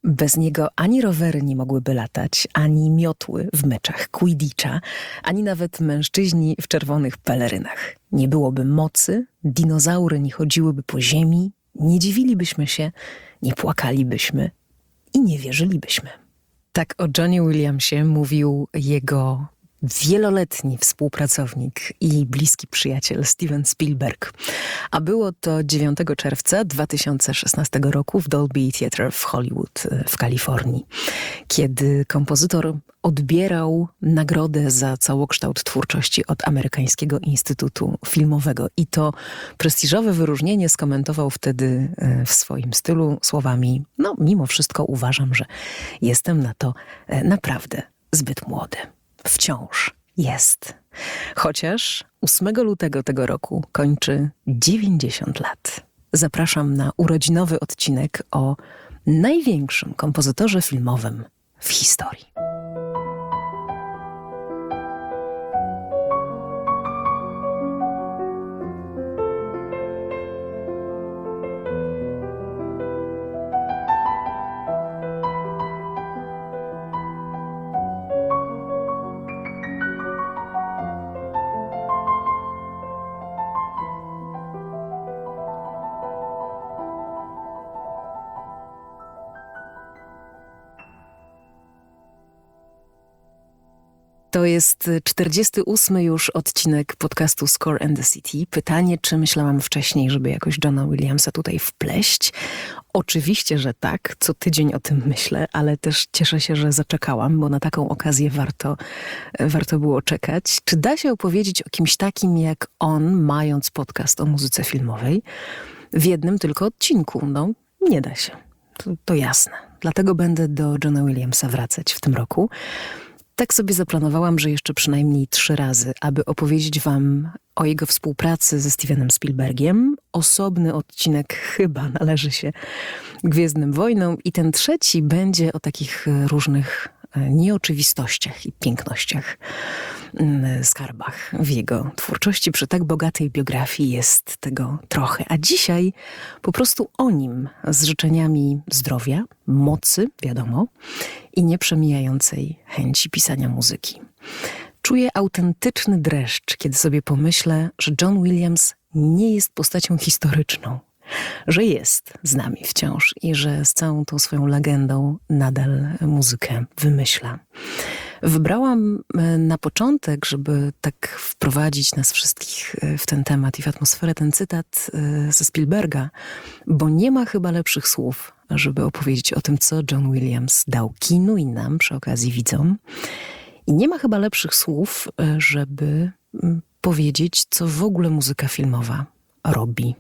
Bez niego ani rowery nie mogłyby latać, ani miotły w meczach Quidditcha, ani nawet mężczyźni w czerwonych pelerynach. Nie byłoby mocy, dinozaury nie chodziłyby po ziemi, nie dziwilibyśmy się, nie płakalibyśmy i nie wierzylibyśmy. Tak o Johnie Williamsie mówił jego wieloletni współpracownik i bliski przyjaciel Steven Spielberg. A było to 9 czerwca 2016 roku w Dolby Theatre w Hollywood w Kalifornii, kiedy kompozytor odbierał nagrodę za całokształt twórczości od Amerykańskiego Instytutu Filmowego. I to prestiżowe wyróżnienie skomentował wtedy w swoim stylu słowami: no, mimo wszystko uważam, że jestem na to naprawdę zbyt młody. Wciąż jest. Chociaż 8 lutego tego roku kończy 90 lat. Zapraszam na urodzinowy odcinek o największym kompozytorze filmowym w historii. To jest 48. już odcinek podcastu Score and the City. Pytanie, czy myślałam wcześniej, żeby jakoś Johna Williamsa tutaj wpleść? Oczywiście, że tak. Co tydzień o tym myślę, ale też cieszę się, że zaczekałam, bo na taką okazję warto było czekać. Czy da się opowiedzieć o kimś takim jak on, mając podcast o muzyce filmowej, w jednym tylko odcinku? No, nie da się. To jasne. Dlatego będę do Johna Williamsa wracać w tym roku. Tak sobie zaplanowałam, że jeszcze przynajmniej 3 razy, aby opowiedzieć wam o jego współpracy ze Stevenem Spielbergiem. Osobny odcinek chyba należy się Gwiezdnym Wojnom i ten trzeci będzie o takich różnych nieoczywistościach i pięknościach, skarbach w jego twórczości. Przy tak bogatej biografii jest tego trochę. A dzisiaj po prostu o nim, z życzeniami zdrowia, mocy, wiadomo, i nieprzemijającej chęci pisania muzyki. Czuję autentyczny dreszcz, kiedy sobie pomyślę, że John Williams nie jest postacią historyczną, że jest z nami wciąż i że z całą tą swoją legendą nadal muzykę wymyśla. Wybrałam na początek, żeby tak wprowadzić nas wszystkich w ten temat i w atmosferę, ten cytat ze Spielberga, bo nie ma chyba lepszych słów, żeby opowiedzieć o tym, co John Williams dał kinu i nam, przy okazji widzom. I nie ma chyba lepszych słów, żeby powiedzieć, co w ogóle muzyka filmowa robi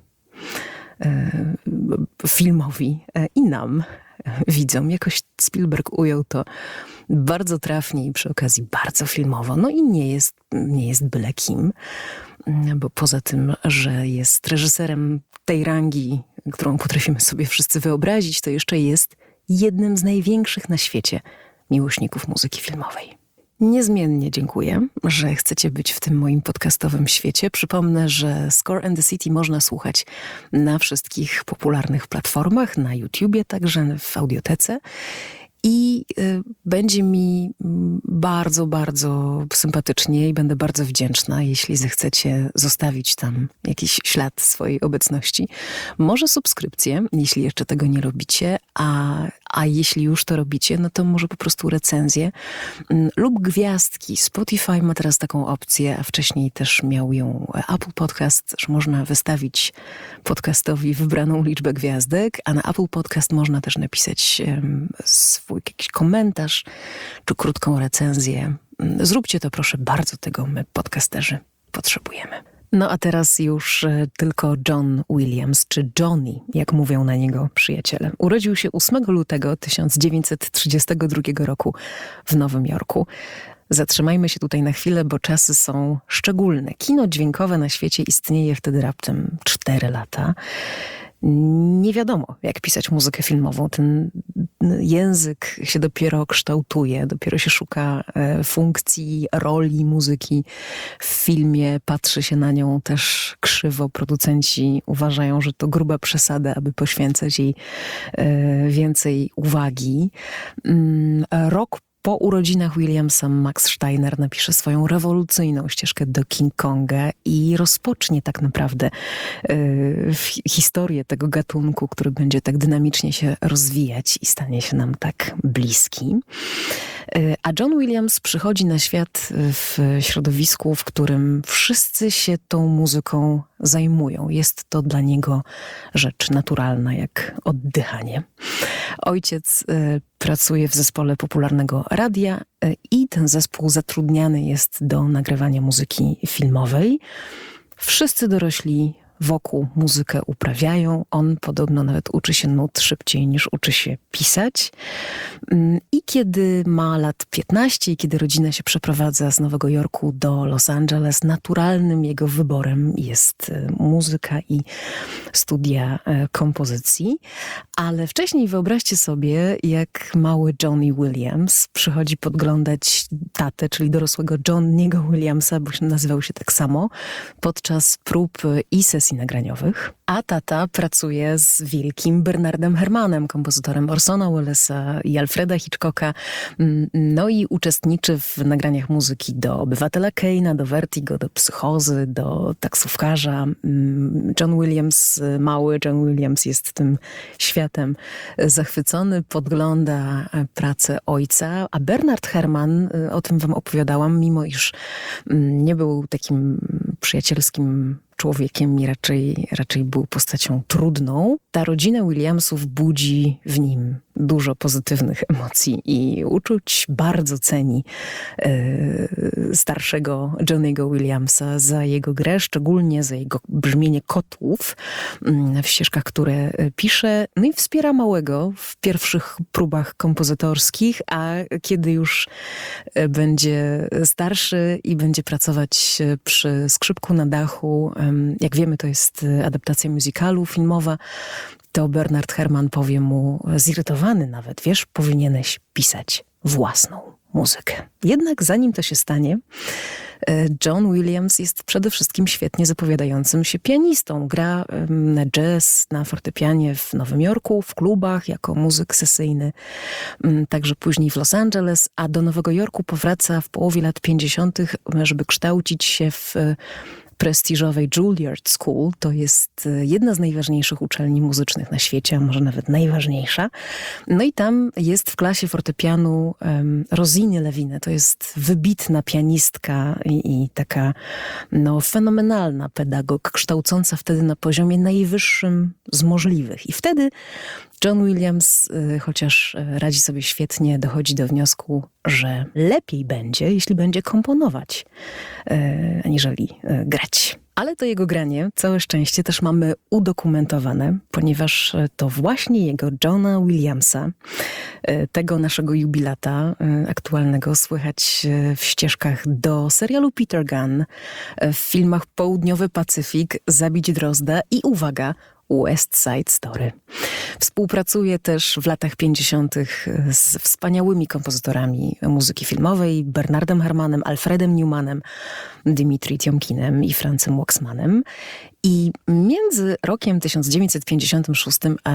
filmowi i nam, widzom. Jakoś Spielberg ujął to bardzo trafnie i przy okazji bardzo filmowo. No i nie jest byle kim, bo poza tym, że jest reżyserem tej rangi, którą potrafimy sobie wszyscy wyobrazić, to jeszcze jest jednym z największych na świecie miłośników muzyki filmowej. Niezmiennie dziękuję, że chcecie być w tym moim podcastowym świecie. Przypomnę, że Score and the City można słuchać na wszystkich popularnych platformach, na YouTubie, także w audiotece. I będzie mi bardzo, bardzo sympatycznie i będę bardzo wdzięczna, jeśli zechcecie zostawić tam jakiś ślad swojej obecności. Może subskrypcję, jeśli jeszcze tego nie robicie, a jeśli już to robicie, no to może po prostu recenzję lub gwiazdki. Spotify ma teraz taką opcję, a wcześniej też miał ją Apple Podcast, że można wystawić podcastowi wybraną liczbę gwiazdek, a na Apple Podcast można też napisać swój jakiś komentarz czy krótką recenzję. Zróbcie to proszę bardzo, tego my podcasterzy potrzebujemy. No a teraz już tylko John Williams, czy Johnny, jak mówią na niego przyjaciele. Urodził się 8 lutego 1932 roku w Nowym Jorku. Zatrzymajmy się tutaj na chwilę, bo czasy są szczególne. Kino dźwiękowe na świecie istnieje wtedy raptem 4 lata. Nie wiadomo, jak pisać muzykę filmową. Ten język się dopiero kształtuje, dopiero się szuka funkcji, roli muzyki w filmie, patrzy się na nią też krzywo. Producenci uważają, że to gruba przesada, aby poświęcać jej więcej uwagi. Rok po urodzinach Williamsa Max Steiner napisze swoją rewolucyjną ścieżkę do King Konga i rozpocznie tak naprawdę historię tego gatunku, który będzie tak dynamicznie się rozwijać i stanie się nam tak bliski. A John Williams przychodzi na świat w środowisku, w którym wszyscy się tą muzyką zajmują. Jest to dla niego rzecz naturalna, jak oddychanie. Ojciec pracuje w zespole popularnego radia i ten zespół zatrudniany jest do nagrywania muzyki filmowej. Wszyscy dorośli wokół muzykę uprawiają. On podobno nawet uczy się nut szybciej niż uczy się pisać. I kiedy ma lat 15 i kiedy rodzina się przeprowadza z Nowego Jorku do Los Angeles, naturalnym jego wyborem jest muzyka i studia kompozycji. Ale wcześniej wyobraźcie sobie, jak mały Johnny Williams przychodzi podglądać tatę, czyli dorosłego Johnny'ego Williamsa, bo nazywał się tak samo, podczas prób i sesji nagraniowych. A tata pracuje z wielkim Bernardem Herrmannem, kompozytorem Orsona Wellesa i Alfreda Hitchcocka. No i uczestniczy w nagraniach muzyki do Obywatela Kane'a, do Vertigo, do Psychozy, do Taksówkarza. John Williams, mały John Williams jest tym światem zachwycony, podgląda pracę ojca, a Bernard Herrmann, o tym wam opowiadałam, mimo iż nie był takim przyjacielskim człowiekiem i raczej był postacią trudną. Ta rodzina Williamsów budzi w nim dużo pozytywnych emocji i uczuć. Bardzo ceni starszego Johnny'ego Williamsa za jego grę, szczególnie za jego brzmienie kotłów w ścieżkach, które pisze. No i wspiera małego w pierwszych próbach kompozytorskich, a kiedy już będzie starszy i będzie pracować przy skrzypku na dachu, jak wiemy, to jest adaptacja musicalu filmowa, to Bernard Herrmann powie mu, zirytowany nawet, wiesz, powinieneś pisać własną muzykę. Jednak zanim to się stanie, John Williams jest przede wszystkim świetnie zapowiadającym się pianistą. Gra na jazz, na fortepianie w Nowym Jorku, w klubach, jako muzyk sesyjny, także później w Los Angeles, a do Nowego Jorku powraca w połowie lat 50., żeby kształcić się w prestiżowej Juilliard School. To jest jedna z najważniejszych uczelni muzycznych na świecie, a może nawet najważniejsza. No i tam jest w klasie fortepianu Rosine Lewine. To jest wybitna pianistka i taka fenomenalna pedagog, kształcąca wtedy na poziomie najwyższym z możliwych. I wtedy John Williams, chociaż radzi sobie świetnie, dochodzi do wniosku, że lepiej będzie, jeśli będzie komponować, aniżeli grać. Ale to jego granie, całe szczęście, też mamy udokumentowane, ponieważ to właśnie jego Johna Williamsa, tego naszego jubilata aktualnego, słychać w ścieżkach do serialu Peter Gunn, w filmach Południowy Pacyfik, Zabić Drozda i uwaga, West Side Story. Współpracuje też w latach 50. z wspaniałymi kompozytorami muzyki filmowej, Bernardem Herrmannem, Alfredem Newmanem, Dimitri Tiomkinem i Francem Waxmanem. I między rokiem 1956 a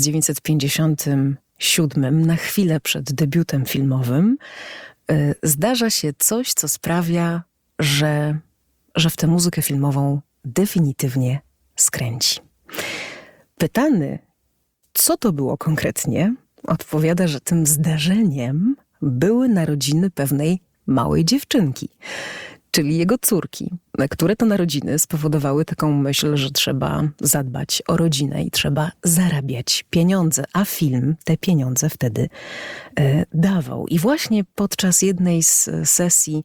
1957, na chwilę przed debiutem filmowym, zdarza się coś, co sprawia, że w tę muzykę filmową definitywnie skręci. Pytany, co to było konkretnie, odpowiada, że tym zdarzeniem były narodziny pewnej małej dziewczynki, czyli jego córki, które to narodziny spowodowały taką myśl, że trzeba zadbać o rodzinę i trzeba zarabiać pieniądze, a film te pieniądze wtedy dawał. I właśnie podczas jednej z sesji,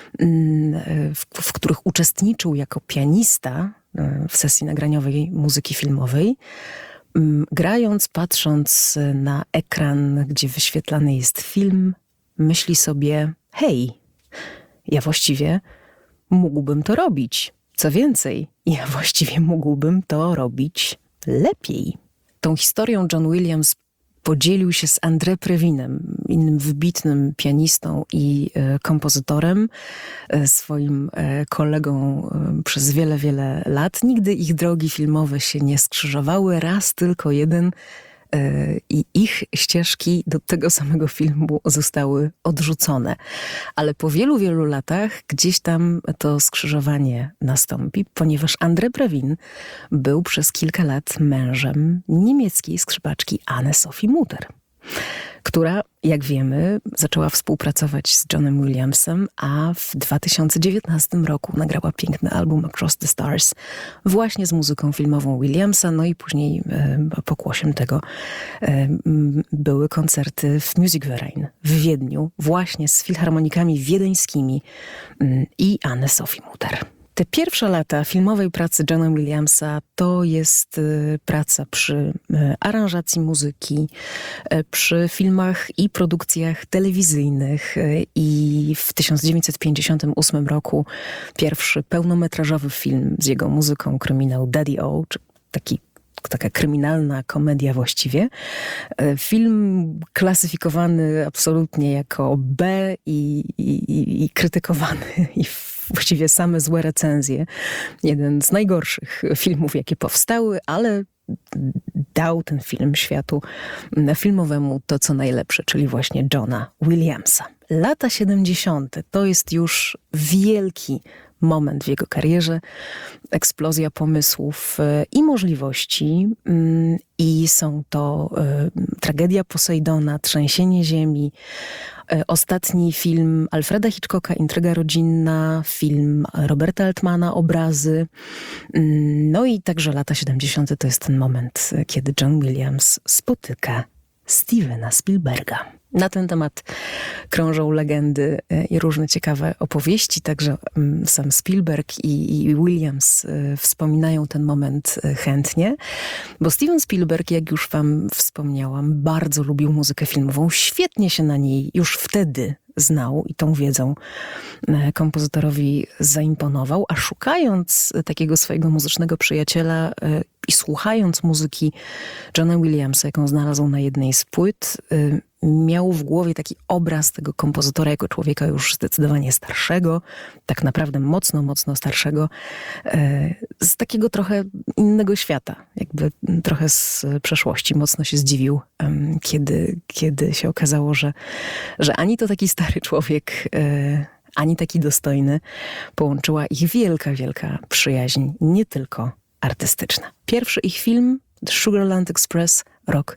w których uczestniczył jako pianista, w sesji nagraniowej muzyki filmowej, grając, patrząc na ekran, gdzie wyświetlany jest film, myśli sobie, hej, ja właściwie mógłbym to robić. Co więcej, ja właściwie mógłbym to robić lepiej. Tą historią John Williams podzielił się z André Previnem, innym wybitnym pianistą i kompozytorem, swoim kolegą przez wiele, wiele lat. Nigdy ich drogi filmowe się nie skrzyżowały, raz tylko jeden i ich ścieżki do tego samego filmu zostały odrzucone. Ale po wielu, wielu latach gdzieś tam to skrzyżowanie nastąpi, ponieważ André Previn był przez kilka lat mężem niemieckiej skrzypaczki Anne-Sophie Mutter, która, jak wiemy, zaczęła współpracować z Johnem Williamsem, a w 2019 roku nagrała piękny album Across the Stars właśnie z muzyką filmową Williamsa, no i później pokłosiem tego były koncerty w Musikverein w Wiedniu, właśnie z filharmonikami wiedeńskimi i Anne-Sophie Mutter. Te pierwsze lata filmowej pracy Johna Williamsa to jest praca przy aranżacji muzyki, przy filmach i produkcjach telewizyjnych i w 1958 roku pierwszy pełnometrażowy film z jego muzyką, kryminał Daddy O, czy taka kryminalna komedia właściwie. Film klasyfikowany absolutnie jako B i krytykowany i właściwie same złe recenzje. Jeden z najgorszych filmów, jakie powstały, ale dał ten film światu filmowemu to, co najlepsze, czyli właśnie Johna Williamsa. Lata 70. to jest już wielki moment w jego karierze, eksplozja pomysłów i możliwości i są to Tragedia Posejdona, Trzęsienie ziemi, ostatni film Alfreda Hitchcocka, Intryga rodzinna, film Roberta Altmana, Obrazy. No i także lata 70. to jest ten moment, kiedy John Williams spotyka Stevena Spielberga. Na ten temat krążą legendy i różne ciekawe opowieści, także sam Spielberg i Williams wspominają ten moment chętnie, bo Steven Spielberg, jak już wam wspomniałam, bardzo lubił muzykę filmową, świetnie się na niej już wtedy znał i tą wiedzą kompozytorowi zaimponował, a szukając takiego swojego muzycznego przyjaciela i słuchając muzyki Johna Williamsa, jaką znalazł na jednej z płyt, miał w głowie taki obraz tego kompozytora jako człowieka już zdecydowanie starszego, tak naprawdę mocno, mocno starszego, z takiego trochę innego świata, jakby trochę z przeszłości. Mocno się zdziwił, kiedy się okazało, że ani to taki stary człowiek, ani taki dostojny. Połączyła ich wielka, wielka przyjaźń, nie tylko artystyczna. Pierwszy ich film, The Sugarland Express, rok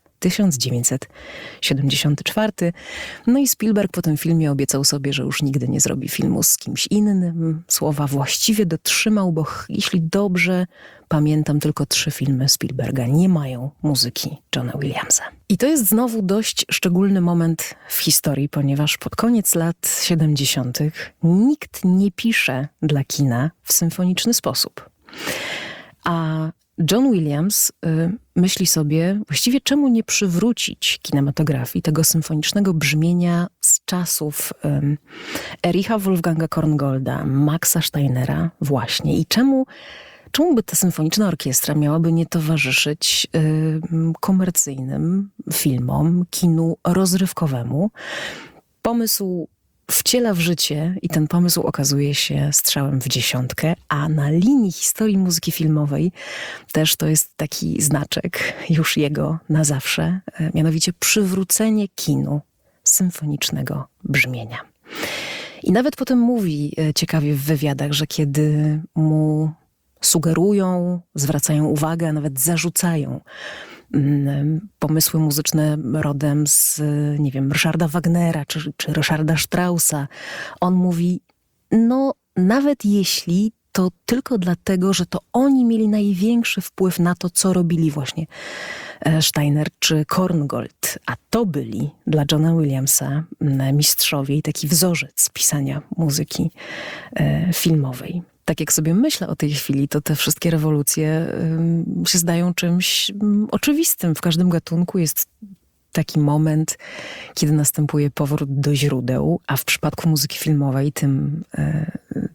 1974. No i Spielberg po tym filmie obiecał sobie, że już nigdy nie zrobi filmu z kimś innym. Słowa właściwie dotrzymał, bo jeśli dobrze pamiętam, tylko 3 filmy Spielberga nie mają muzyki Johna Williamsa. I to jest znowu dość szczególny moment w historii, ponieważ pod koniec lat 70. nikt nie pisze dla kina w symfoniczny sposób. A John Williams myśli sobie, właściwie czemu nie przywrócić kinematografii tego symfonicznego brzmienia z czasów Ericha Wolfganga Korngolda, Maxa Steinera właśnie. I czemu by ta symfoniczna orkiestra miałaby nie towarzyszyć komercyjnym filmom, kinu rozrywkowemu? Pomysł wciela w życie i ten pomysł okazuje się strzałem w dziesiątkę, a na linii historii muzyki filmowej też to jest taki znaczek już jego na zawsze, mianowicie przywrócenie kinu symfonicznego brzmienia. I nawet potem mówi ciekawie w wywiadach, że kiedy mu sugerują, zwracają uwagę, a nawet zarzucają pomysły muzyczne rodem z, nie wiem, Ryszarda Wagnera czy Ryszarda Straussa. On mówi, no nawet jeśli, to tylko dlatego, że to oni mieli największy wpływ na to, co robili właśnie Steiner czy Korngold. A to byli dla Johna Williamsa mistrzowie i taki wzorzec pisania muzyki filmowej. Tak jak sobie myślę o tej chwili, to te wszystkie rewolucje się zdają czymś oczywistym. W każdym gatunku jest taki moment, kiedy następuje powrót do źródeł, a w przypadku muzyki filmowej tym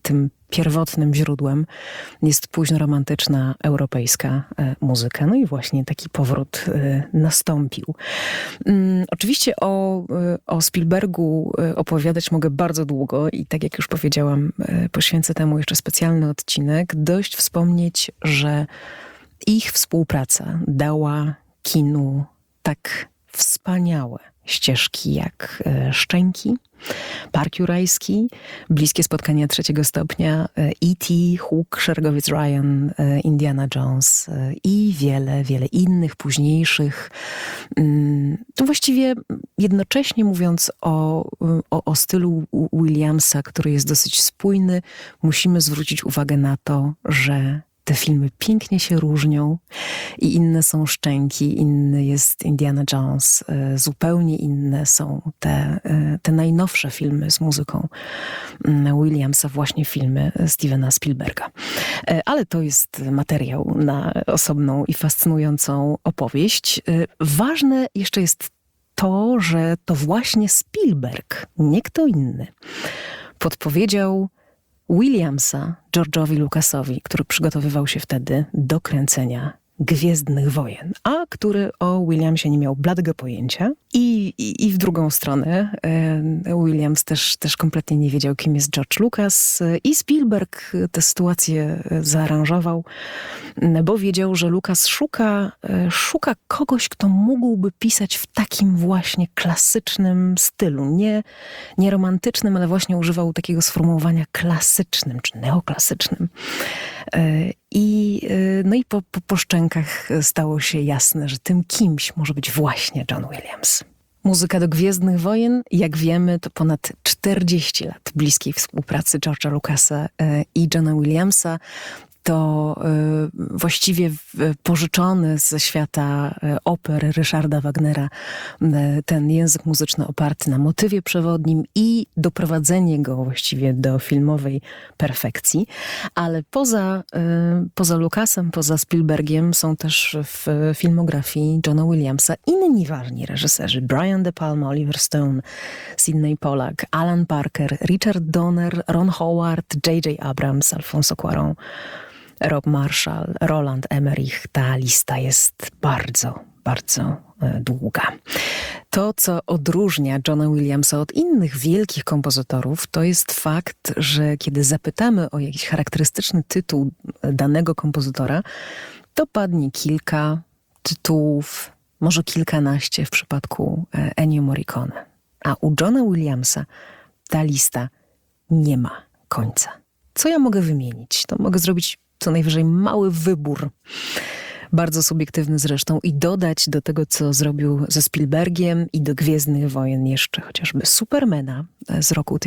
tym pierwotnym źródłem jest późnoromantyczna europejska muzyka. No i właśnie taki powrót nastąpił. Oczywiście o Spielbergu opowiadać mogę bardzo długo i tak jak już powiedziałam, poświęcę temu jeszcze specjalny odcinek. Dość wspomnieć, że ich współpraca dała kinu tak wspaniałe ścieżki jak Szczęki, Park Jurajski, Bliskie spotkania trzeciego stopnia, E.T., Hook, Szeregowiec Ryan, Indiana Jones i wiele, wiele innych późniejszych. To właściwie jednocześnie mówiąc o stylu Williamsa, który jest dosyć spójny, musimy zwrócić uwagę na to, że te filmy pięknie się różnią i inne są Szczęki, inny jest Indiana Jones, zupełnie inne są te najnowsze filmy z muzyką Williamsa, właśnie filmy Stevena Spielberga. Ale to jest materiał na osobną i fascynującą opowieść. Ważne jeszcze jest to, że to właśnie Spielberg, nie kto inny, podpowiedział Williamsa George'owi Lucasowi, który przygotowywał się wtedy do kręcenia Gwiezdnych Wojen, a który o Williamsie nie miał bladego pojęcia. I w drugą stronę Williams też kompletnie nie wiedział, kim jest George Lucas i Spielberg tę sytuację zaaranżował, bo wiedział, że Lucas szuka kogoś, kto mógłby pisać w takim właśnie klasycznym stylu. Nie romantycznym, ale właśnie używał takiego sformułowania klasycznym, czy neoklasycznym. No i po szczękach stało się jasne, że tym kimś może być właśnie John Williams. Muzyka do Gwiezdnych Wojen, jak wiemy, to ponad 40 lat bliskiej współpracy George'a Lucasa i Johna Williamsa. To właściwie pożyczony ze świata oper Ryszarda Wagnera ten język muzyczny oparty na motywie przewodnim i doprowadzenie go właściwie do filmowej perfekcji. Ale poza Lucasem, poza Spielbergiem są też w filmografii Johna Williamsa inni ważni reżyserzy. Brian De Palma, Oliver Stone, Sidney Pollack, Alan Parker, Richard Donner, Ron Howard, J.J. Abrams, Alfonso Cuarón, Rob Marshall, Roland Emmerich. Ta lista jest bardzo, bardzo długa. To, co odróżnia Johna Williamsa od innych wielkich kompozytorów, to jest fakt, że kiedy zapytamy o jakiś charakterystyczny tytuł danego kompozytora, to padnie kilka tytułów, może kilkanaście w przypadku Ennio Morricone. A u Johna Williamsa ta lista nie ma końca. Co ja mogę wymienić? To mogę zrobić co najwyżej mały wybór, bardzo subiektywny zresztą, i dodać do tego, co zrobił ze Spielbergiem i do Gwiezdnych Wojen jeszcze chociażby Supermana z roku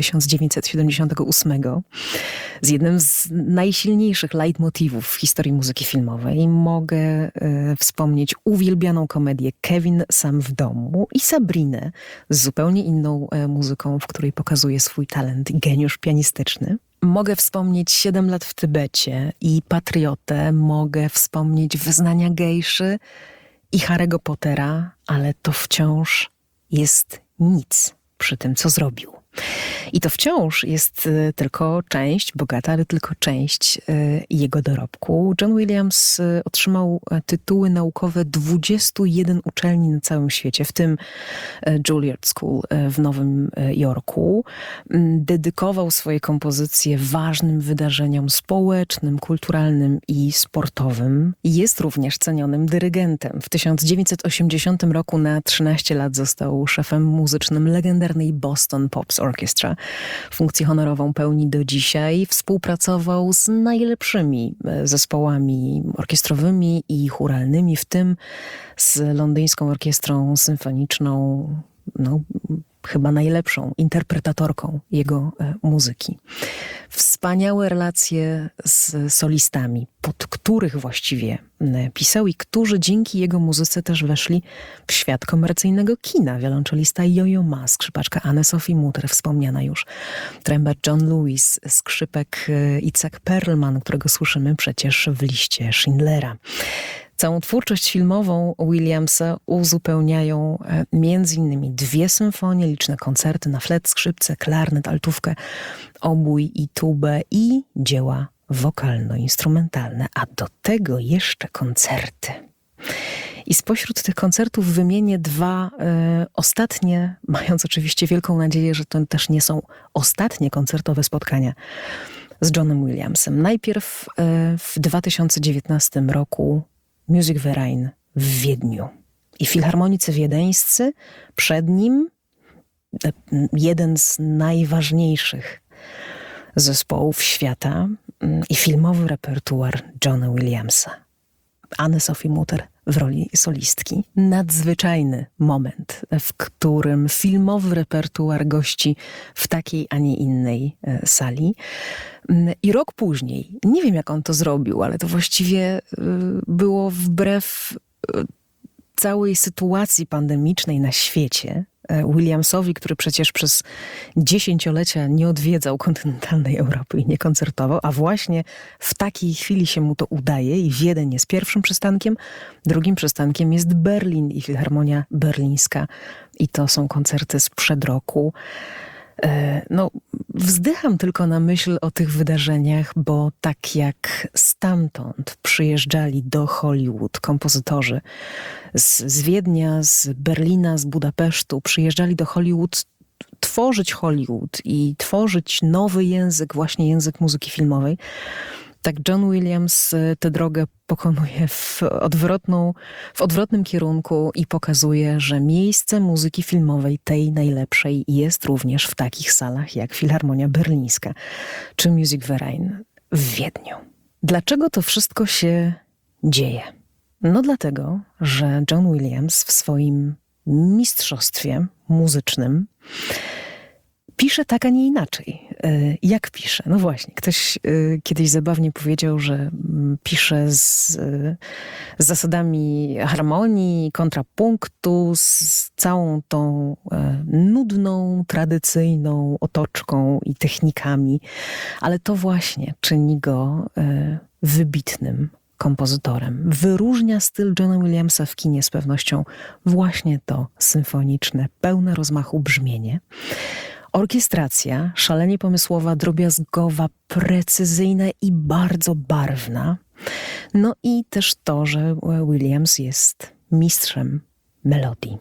1978, z jednym z najsilniejszych leitmotywów w historii muzyki filmowej. Mogę wspomnieć uwielbianą komedię Kevin sam w domu i Sabrinę z zupełnie inną muzyką, w której pokazuje swój talent i geniusz pianistyczny. Mogę wspomnieć 7 lat w Tybecie i Patriotę, mogę wspomnieć Wyznania gejszy i Harry'ego Pottera, ale to wciąż jest nic przy tym, co zrobił. I to wciąż jest tylko część, bogata, ale tylko część jego dorobku. John Williams otrzymał tytuły naukowe 21 uczelni na całym świecie, w tym Juilliard School w Nowym Jorku. Dedykował swoje kompozycje ważnym wydarzeniom społecznym, kulturalnym i sportowym. Jest również cenionym dyrygentem. W 1980 roku na 13 lat został szefem muzycznym legendarnej Boston Pops Orchestra. Funkcję honorową pełni do dzisiaj. Współpracował z najlepszymi zespołami orkiestrowymi i chóralnymi, w tym z Londyńską Orkiestrą Symfoniczną, chyba najlepszą interpretatorką jego muzyki. Wspaniałe relacje z solistami, pod których właściwie pisał i którzy dzięki jego muzyce też weszli w świat komercyjnego kina. Wiolonczelista Yo-Yo Ma, skrzypaczka Anne-Sophie Mutter, wspomniana już, trębacz John Lewis, skrzypek Itzhak Perlman, którego słyszymy przecież w liście Schindlera. Całą twórczość filmową Williamsa uzupełniają między innymi 2 symfonie, liczne koncerty na flet, skrzypce, klarnet, altówkę, obój i tubę i dzieła wokalno-instrumentalne, a do tego jeszcze koncerty. I spośród tych koncertów wymienię 2 ostatnie, mając oczywiście wielką nadzieję, że to też nie są ostatnie koncertowe spotkania z Johnem Williamsem. Najpierw w 2019 roku Musikverein w Wiedniu i Filharmonicy Wiedeńscy, przed nim jeden z najważniejszych zespołów świata i filmowy repertuar Johna Williamsa. Anne-Sophie Mutter w roli solistki. Nadzwyczajny moment, w którym filmowy repertuar gości w takiej, a nie innej sali. I rok później, nie wiem jak on to zrobił, ale to właściwie było wbrew całej sytuacji pandemicznej na świecie, Williamsowi, który przecież przez 10-lecia nie odwiedzał kontynentalnej Europy i nie koncertował, a właśnie w takiej chwili się mu to udaje i Wiedeń jest pierwszym przystankiem, drugim przystankiem jest Berlin i Filharmonia Berlińska i to są koncerty sprzed roku. No, wzdycham tylko na myśl o tych wydarzeniach, bo tak jak stamtąd przyjeżdżali do Hollywood kompozytorzy z Wiednia, z Berlina, z Budapesztu, przyjeżdżali do Hollywood tworzyć Hollywood i tworzyć nowy język, właśnie język muzyki filmowej, tak John Williams tę drogę pokonuje w odwrotnym kierunku i pokazuje, że miejsce muzyki filmowej, tej najlepszej, jest również w takich salach jak Filharmonia Berlińska czy Musikverein w Wiedniu. Dlaczego to wszystko się dzieje? No dlatego, że John Williams w swoim mistrzostwie muzycznym pisze tak, a nie inaczej. Jak pisze? No właśnie, ktoś kiedyś zabawnie powiedział, że pisze z zasadami harmonii, kontrapunktu, z całą tą nudną, tradycyjną otoczką i technikami, ale to właśnie czyni go wybitnym kompozytorem. Wyróżnia styl Johna Williamsa w kinie z pewnością właśnie to symfoniczne, pełne rozmachu brzmienie. Orkiestracja, szalenie pomysłowa, drobiazgowa, precyzyjna i bardzo barwna. No i też to, że Williams jest mistrzem melodii.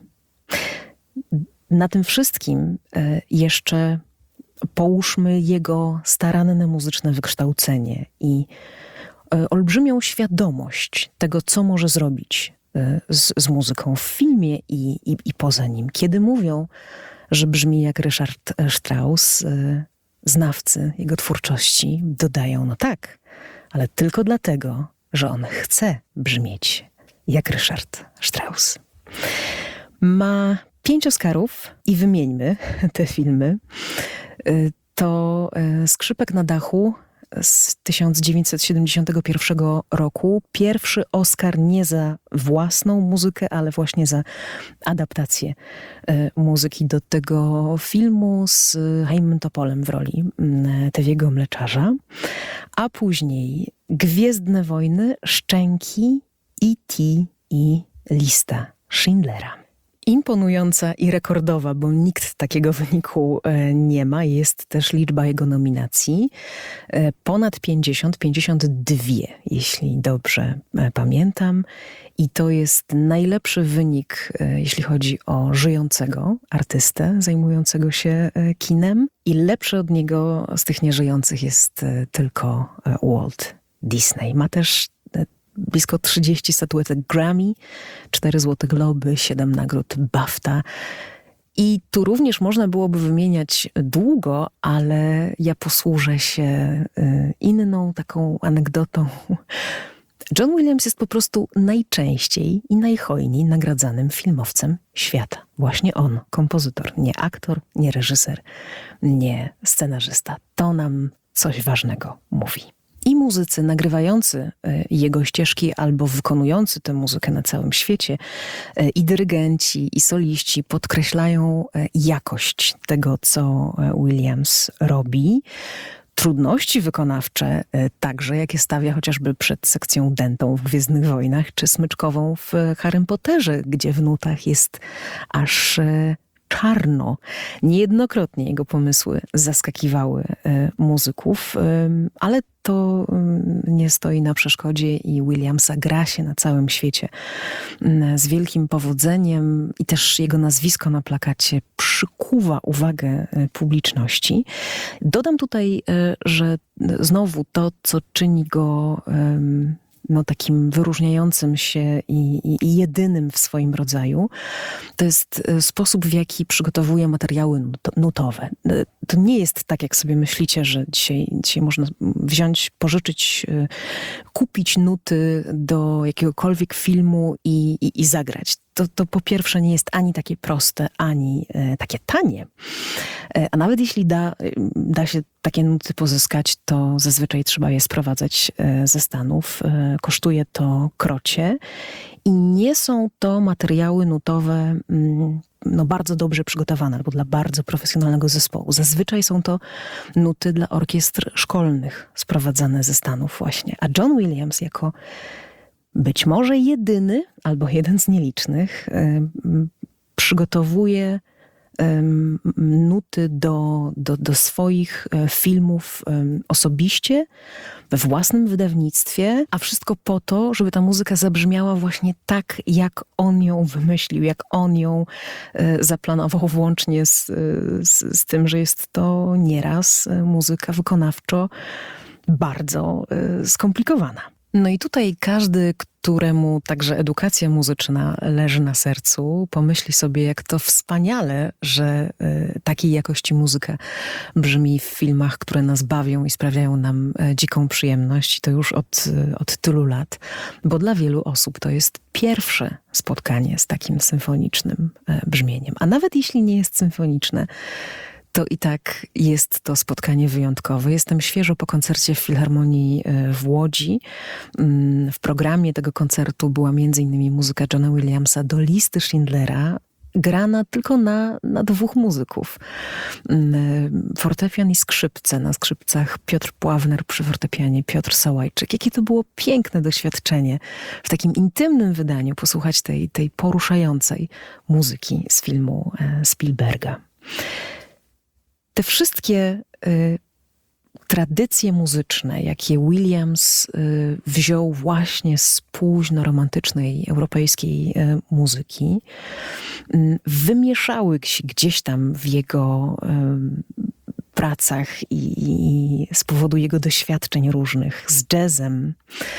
Na tym wszystkim jeszcze połóżmy jego staranne muzyczne wykształcenie i olbrzymią świadomość tego, co może zrobić z muzyką w filmie i poza nim. Kiedy mówią, że brzmi jak Richard Strauss, znawcy jego twórczości dodają, no tak, ale tylko dlatego, że on chce brzmieć jak Richard Strauss. Ma 5 Oscarów i wymieńmy te filmy. To Skrzypek na dachu z 1971 roku. Pierwszy Oscar nie za własną muzykę, ale właśnie za adaptację muzyki do tego filmu z Chaimem Topolem w roli Tewiego Mleczarza. A później Gwiezdne Wojny, Szczęki, E.T. i Lista Schindlera. Imponująca i rekordowa, bo nikt takiego wyniku nie ma. Jest też liczba jego nominacji. Ponad 50, 52, jeśli dobrze pamiętam. I to jest najlepszy wynik, jeśli chodzi o żyjącego artystę zajmującego się kinem. I lepszy od niego z tych nieżyjących jest tylko Walt Disney. Ma też blisko 30 statuetek Grammy, 4 Złote Globy, 7 nagród BAFTA. I tu również można byłoby wymieniać długo, ale ja posłużę się inną taką anegdotą. John Williams jest po prostu najczęściej i najhojniej nagradzanym filmowcem świata. Właśnie on, kompozytor, nie aktor, nie reżyser, nie scenarzysta. To nam coś ważnego mówi. I muzycy nagrywający jego ścieżki albo wykonujący tę muzykę na całym świecie, i dyrygenci, i soliści podkreślają jakość tego, co Williams robi, trudności wykonawcze, także jakie stawia chociażby przed sekcją dętą w Gwiezdnych Wojnach, czy smyczkową w Harrym Potterze, gdzie w nutach jest aż czarno. Niejednokrotnie jego pomysły zaskakiwały muzyków, ale to nie stoi na przeszkodzie i Williamsa gra się na całym świecie z wielkim powodzeniem i też jego nazwisko na plakacie przykuwa uwagę publiczności. Dodam tutaj, że znowu to, co czyni go takim wyróżniającym się i jedynym w swoim rodzaju, to jest sposób, w jaki przygotowuje materiały nutowe. To nie jest tak, jak sobie myślicie, że dzisiaj można wziąć, pożyczyć, kupić nuty do jakiegokolwiek filmu i zagrać. To po pierwsze nie jest ani takie proste, ani takie tanie. A nawet jeśli da się takie nuty pozyskać, to zazwyczaj trzeba je sprowadzać ze Stanów. Kosztuje to krocie i nie są to materiały nutowe bardzo dobrze przygotowane albo dla bardzo profesjonalnego zespołu. Zazwyczaj są to nuty dla orkiestr szkolnych sprowadzane ze Stanów właśnie. A John Williams jako być może jedyny, albo jeden z nielicznych, przygotowuje nuty do swoich filmów osobiście, we własnym wydawnictwie, a wszystko po to, żeby ta muzyka zabrzmiała właśnie tak, jak on ją wymyślił, jak on ją zaplanował, włącznie z tym, że jest to nieraz muzyka wykonawczo bardzo skomplikowana. No i tutaj każdy, któremu także edukacja muzyczna leży na sercu, pomyśli sobie, jak to wspaniale, że takiej jakości muzyka brzmi w filmach, które nas bawią i sprawiają nam dziką przyjemność. I to już od tylu lat, bo dla wielu osób to jest pierwsze spotkanie z takim symfonicznym brzmieniem. A nawet jeśli nie jest symfoniczne, to i tak jest to spotkanie wyjątkowe. Jestem świeżo po koncercie w Filharmonii w Łodzi. W programie tego koncertu była m.in. muzyka Johna Williamsa do listy Schindlera, grana tylko na dwóch muzyków. Fortepian i skrzypce. Na skrzypcach Piotr Pławner, przy fortepianie Piotr Sałajczyk. Jakie to było piękne doświadczenie w takim intymnym wydaniu posłuchać tej poruszającej muzyki z filmu Spielberga. Te wszystkie tradycje muzyczne, jakie Williams wziął właśnie z późno-romantycznej europejskiej muzyki, wymieszały się gdzieś tam w jego pracach i z powodu jego doświadczeń różnych z jazzem,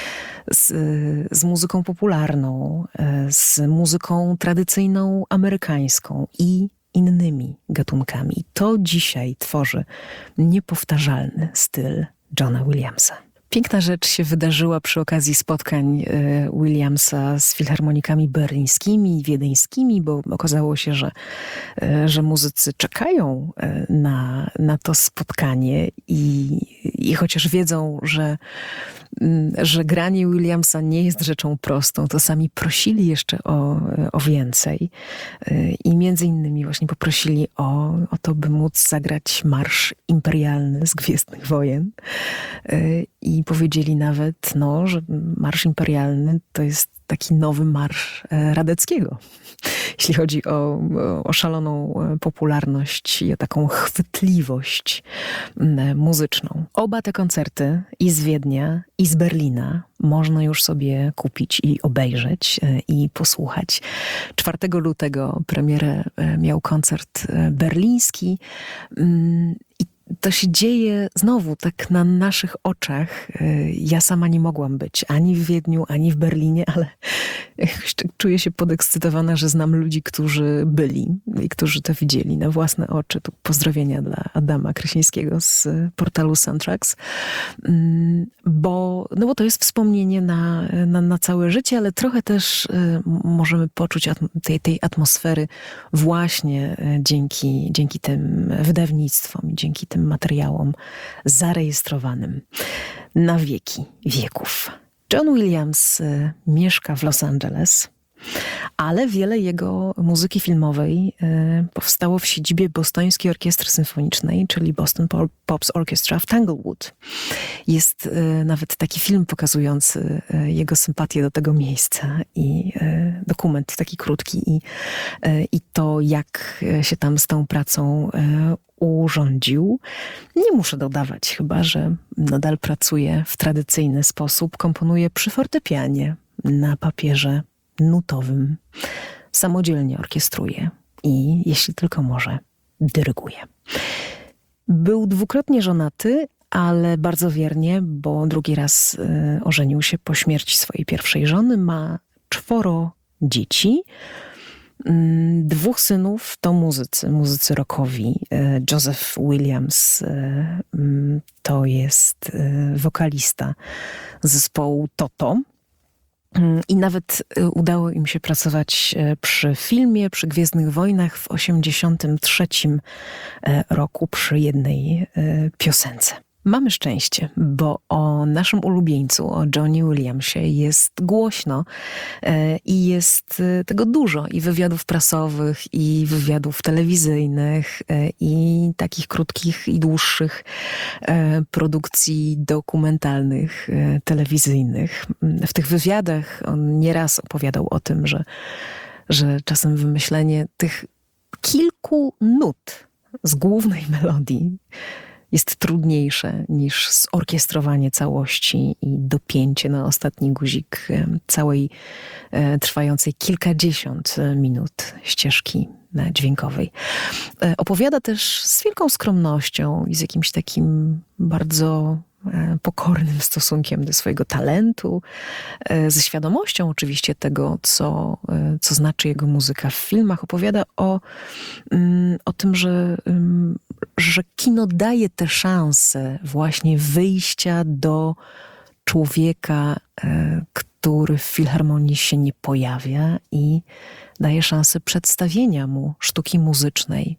z muzyką popularną, z muzyką tradycyjną amerykańską i innymi gatunkami. To dzisiaj tworzy niepowtarzalny styl Johna Williamsa. Piękna rzecz się wydarzyła przy okazji spotkań Williamsa z filharmonikami berlińskimi i wiedeńskimi, bo okazało się, że muzycy czekają na to spotkanie i chociaż wiedzą, że granie Williamsa nie jest rzeczą prostą, to sami prosili jeszcze o więcej. I między innymi właśnie poprosili o to, by móc zagrać marsz imperialny z Gwiezdnych Wojen. I powiedzieli nawet, że marsz imperialny to jest taki nowy marsz Radeckiego, jeśli chodzi o szaloną popularność i o taką chwytliwość muzyczną. Oba te koncerty i z Wiednia, i z Berlina można już sobie kupić i obejrzeć i posłuchać. 4 lutego premierę miał koncert berliński i to się dzieje znowu tak na naszych oczach. Ja sama nie mogłam być ani w Wiedniu, ani w Berlinie, ale czuję się podekscytowana, że znam ludzi, którzy byli i którzy to widzieli na własne oczy. Tu pozdrowienia dla Adama Krysińskiego z portalu Soundtracks, bo to jest wspomnienie na całe życie, ale trochę też możemy poczuć tej atmosfery właśnie dzięki tym wydawnictwom, dzięki tym materiałom zarejestrowanym na wieki wieków. John Williams mieszka w Los Angeles. Ale wiele jego muzyki filmowej powstało w siedzibie Bostońskiej Orkiestry Symfonicznej, czyli Boston Pops Orchestra w Tanglewood. Jest nawet taki film pokazujący jego sympatię do tego miejsca i dokument taki krótki i to, jak się tam z tą pracą urządził. Nie muszę dodawać chyba, że nadal pracuje w tradycyjny sposób. Komponuje przy fortepianie, na papierze nutowym. Samodzielnie orkiestruje i, jeśli tylko może, dyryguje. Był dwukrotnie żonaty, ale bardzo wiernie, bo drugi raz ożenił się po śmierci swojej pierwszej żony. Ma 4 dzieci. 2 synów to muzycy rockowi. Joseph Williams to jest wokalista zespołu Toto. I nawet udało im się pracować przy filmie, przy Gwiezdnych Wojnach w 1983 roku przy jednej piosence. Mamy szczęście, bo o naszym ulubieńcu, o Johnie Williamsie jest głośno i jest tego dużo. I wywiadów prasowych, i wywiadów telewizyjnych, i takich krótkich i dłuższych produkcji dokumentalnych, telewizyjnych. W tych wywiadach on nieraz opowiadał o tym, że czasem wymyślenie tych kilku nut z głównej melodii jest trudniejsze niż zorkiestrowanie całości i dopięcie na ostatni guzik całej trwającej kilkadziesiąt minut ścieżki dźwiękowej. Opowiada też z wielką skromnością i z jakimś takim bardzo pokornym stosunkiem do swojego talentu, ze świadomością oczywiście tego, co znaczy jego muzyka w filmach. Opowiada o tym, że kino daje tę szansę właśnie wyjścia do człowieka, który w filharmonii się nie pojawia i daje szansę przedstawienia mu sztuki muzycznej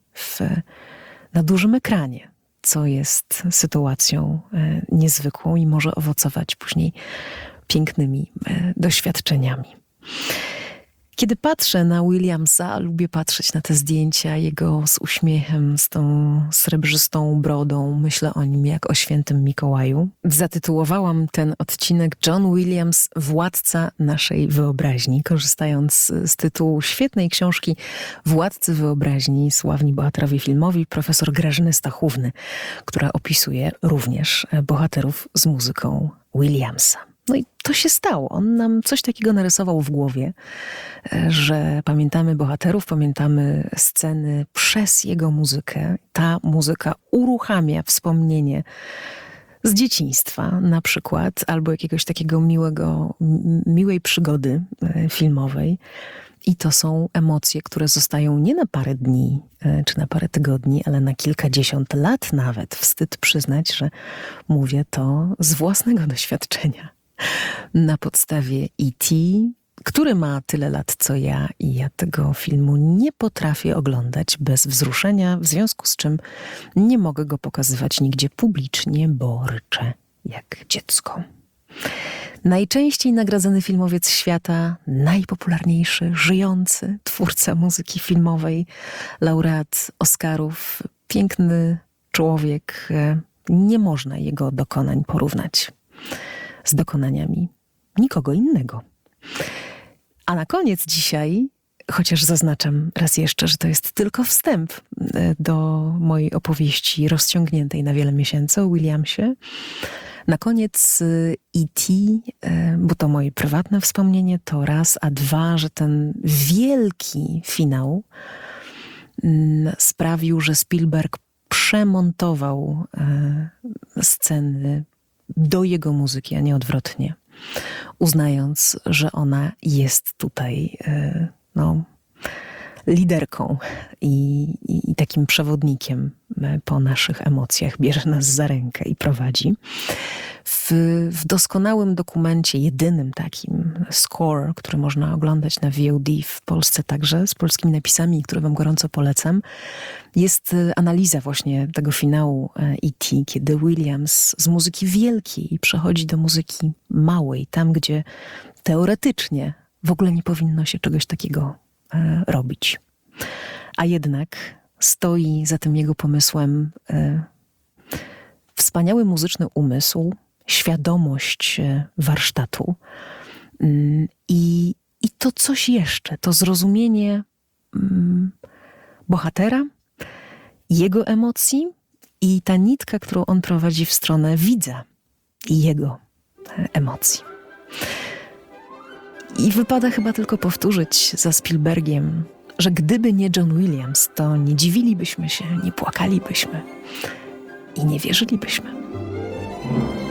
na dużym ekranie, co jest sytuacją niezwykłą i może owocować później pięknymi doświadczeniami. Kiedy patrzę na Williamsa, lubię patrzeć na te zdjęcia jego z uśmiechem, z tą srebrzystą brodą. Myślę o nim jak o świętym Mikołaju. Zatytułowałam ten odcinek John Williams, władca naszej wyobraźni, korzystając z tytułu świetnej książki Władcy wyobraźni, sławni bohaterowie filmowi profesor Grażyny Stachówny, która opisuje również bohaterów z muzyką Williamsa. No i to się stało. On nam coś takiego narysował w głowie, że pamiętamy bohaterów, pamiętamy sceny przez jego muzykę. Ta muzyka uruchamia wspomnienie z dzieciństwa na przykład, albo jakiegoś takiego miłej przygody filmowej. I to są emocje, które zostają nie na parę dni, czy na parę tygodni, ale na kilkadziesiąt lat nawet. Wstyd przyznać, że mówię to z własnego doświadczenia. Na podstawie E.T., który ma tyle lat co ja i ja tego filmu nie potrafię oglądać bez wzruszenia, w związku z czym nie mogę go pokazywać nigdzie publicznie, bo ryczę jak dziecko. Najczęściej nagradzany filmowiec świata, najpopularniejszy, żyjący twórca muzyki filmowej, laureat Oscarów, piękny człowiek. Nie można jego dokonań porównać z dokonaniami nikogo innego. A na koniec dzisiaj, chociaż zaznaczam raz jeszcze, że to jest tylko wstęp do mojej opowieści rozciągniętej na wiele miesięcy o Williamsie, na koniec E.T., bo to moje prywatne wspomnienie, to raz, a dwa, że ten wielki finał sprawił, że Spielberg przemontował sceny do jego muzyki, a nie odwrotnie. Uznając, że ona jest tutaj liderką i takim przewodnikiem po naszych emocjach, bierze nas za rękę i prowadzi. W doskonałym dokumencie, jedynym takim, Score, który można oglądać na VOD w Polsce także, z polskimi napisami, które wam gorąco polecam, jest analiza właśnie tego finału E.T., kiedy Williams z muzyki wielkiej przechodzi do muzyki małej, tam gdzie teoretycznie w ogóle nie powinno się czegoś takiego robić. A jednak stoi za tym jego pomysłem wspaniały muzyczny umysł, świadomość warsztatu i to coś jeszcze, to zrozumienie bohatera, jego emocji i ta nitka, którą on prowadzi w stronę widza i jego emocji. I wypada chyba tylko powtórzyć za Spielbergiem, że gdyby nie John Williams, to nie dziwilibyśmy się, nie płakalibyśmy i nie wierzylibyśmy.